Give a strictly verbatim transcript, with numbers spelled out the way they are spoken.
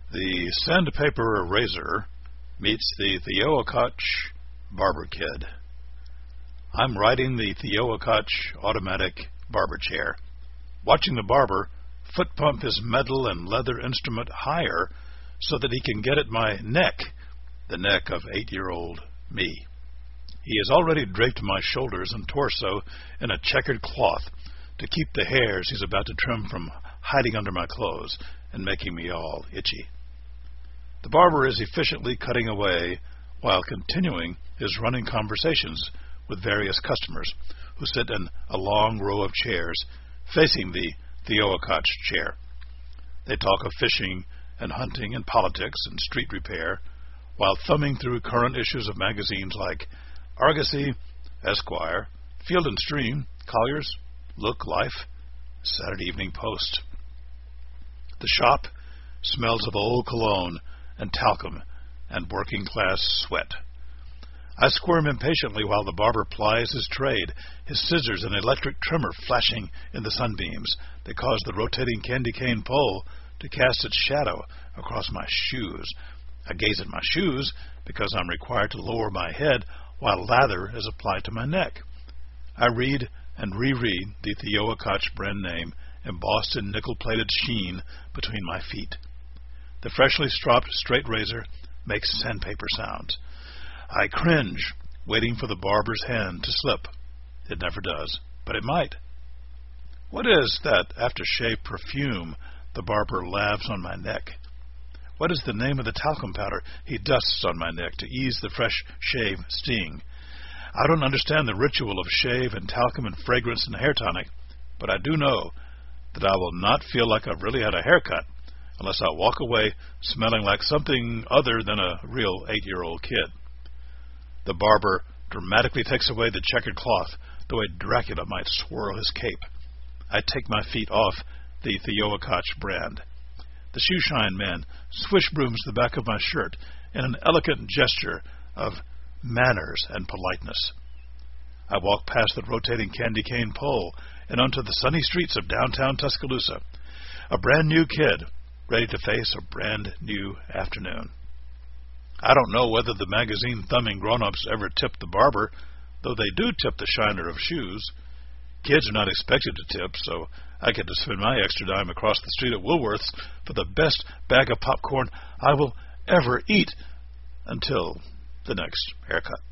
The Sandpaper Razor meets the Theokoch Barber Kid. I'm riding the Theokoch automatic barber chair, watching the barber foot pump his metal and leather instrument higher so that he can get at my neck, the neck of eight-year-old me. He has already draped my shoulders and torso in a checkered cloth to keep the hairs he's about to trim from hiding under my clothes and making me all itchy. The barber is efficiently cutting away while continuing his running conversations with various customers who sit in a long row of chairs facing the Theokoch chair. They talk of fishing and hunting and politics and street repair while thumbing through current issues of magazines like Argosy, Esquire, Field and Stream, Collier's, Look, Life, Saturday Evening Post. The shop smells of old cologne and talcum and working-class sweat. I squirm impatiently while the barber plies his trade, his scissors and electric trimmer flashing in the sunbeams that cause the rotating candy cane pole to cast its shadow across my shoes. I gaze at my shoes because I'm required to lower my head while lather is applied to my neck. I read and reread the Theokoch brand name embossed in nickel-plated sheen between my feet. The freshly stropped straight razor makes sandpaper sounds. I cringe, waiting for the barber's hand to slip. It never does, but it might. What is that aftershave perfume the barber lavs on my neck? What is the name of the talcum powder he dusts on my neck to ease the fresh shave sting? I don't understand the ritual of shave and talcum and fragrance and hair tonic, but I do know that I will not feel like I've really had a haircut unless I walk away smelling like something other than a real eight-year-old kid. The barber dramatically takes away the checkered cloth the way Dracula might swirl his cape. I take my feet off the Theokoch brand. The shoeshine man swish brooms the back of my shirt in an elegant gesture of manners and politeness. I walk past the rotating candy cane pole and onto the sunny streets of downtown Tuscaloosa, a brand new kid ready to face a brand new afternoon. I don't know whether the magazine-thumbing grown-ups ever tip the barber, though they do tip the shiner of shoes. Kids are not expected to tip, so I get to spend my extra dime across the street at Woolworth's for the best bag of popcorn I will ever eat until the next haircut.